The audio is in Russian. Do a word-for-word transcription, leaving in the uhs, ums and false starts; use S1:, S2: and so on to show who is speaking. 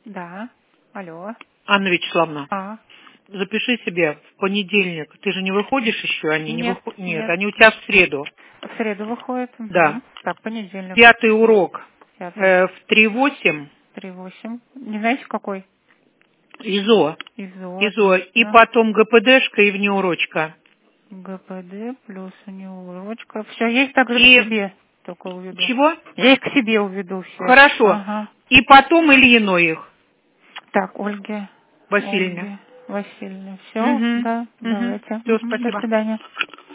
S1: Да. Алло.
S2: Анна Вячеславовна,
S1: А.
S2: запиши себе в понедельник. Ты же не выходишь еще, они не
S1: Нет,
S2: выходят? Нет,
S1: нет.
S2: они у тебя в среду.
S1: В среду выходит. Угу.
S2: Да.
S1: Так, понедельник.
S2: Пятый урок
S1: Пятый.
S2: э, в три восемь.
S1: Три восемь. Не знаете, какой?
S2: ИЗО.
S1: ИЗО.
S2: ИЗО. И
S1: Отлично.
S2: потом ГПДшка и внеурочка.
S1: ГПД плюс неурочка. Все, я их также
S2: И...
S1: к себе только уведу.
S2: Чего?
S1: Я их к себе уведу все.
S2: Хорошо.
S1: Ага.
S2: И потом Ильину их.
S1: Так, Ольге.
S2: Васильевна.
S1: Ольге Васильевне. Все,
S2: Угу.
S1: да,
S2: Угу.
S1: давайте.
S2: Все,
S1: Мгм. До
S2: спасибо.
S1: свидания.